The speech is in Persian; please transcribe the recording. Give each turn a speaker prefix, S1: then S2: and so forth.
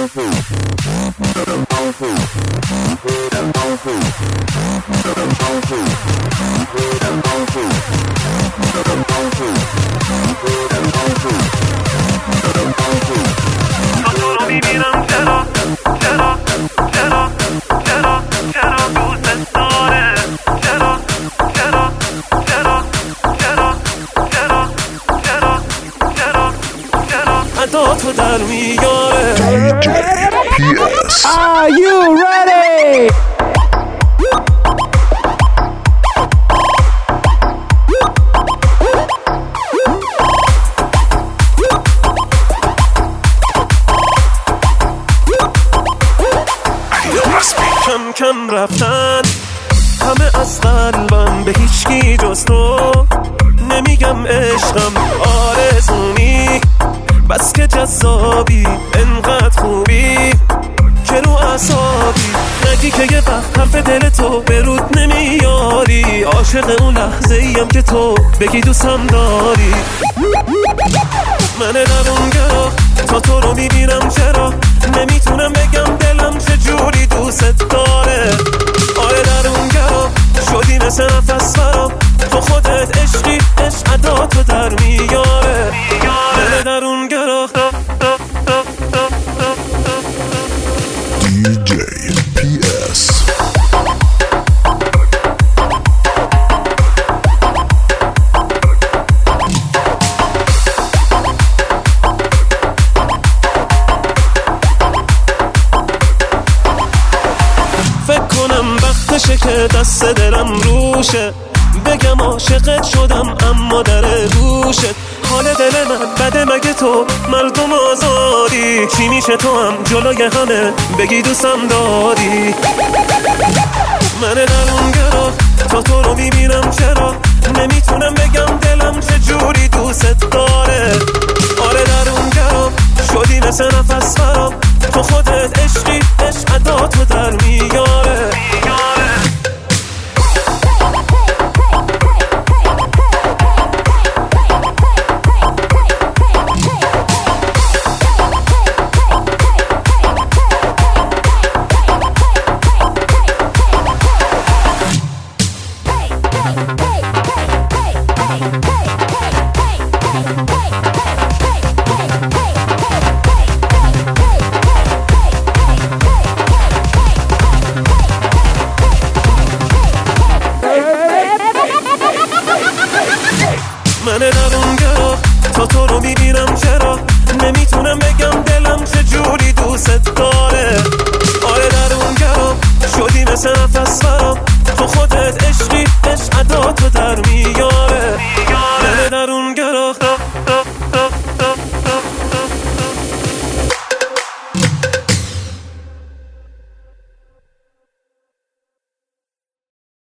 S1: میبینم چرا دوست داره، چرا تو در میاره.
S2: DJ PS.
S3: Are you ready?
S1: کم کم رفتن همه از قلبم، به هیچکی جز تو نمیگم عشقم آرزومی، بس که جذابی انقدر خوبی که رو اعصابی، نگی که یه وقت حرف دل تو به رود نمیاری، عاشق اون لحظه ایم که تو بگی دوستم داری. من در اون گرا تا تو رو میبینم، چرا نمیتونم بگم دلم چجوری دوست داره. آره در اون گرا شدی مثل نفس برام، تو خودت عشقی، عشق ادا تو در میاره. من در اون گرا
S2: DJ PS.
S1: فکر کنم وقتشه که دست دلم روشه، بگم عاشقت شدم اما در گوشت. حال دل من بده مگه تو مردم آزادی، چی میشه تو هم جلوی همه بگی دوستم داری. من در اون گرا تا تو رو میبینم، چرا نمیتونم بگم دلم چجوری دوست داره. آره در اون گرا شدی مثل نفس برام، تو خودت عشقی، عشق ادا تو در میاره. من در اون گرا تا تو رو میبینم، چرا نمیتونم بگم دلم چجوری دوست داره. آره در اون گرا شدی مثل نفس برام، تو خودت عشقی، عشق ادا تو در میاره.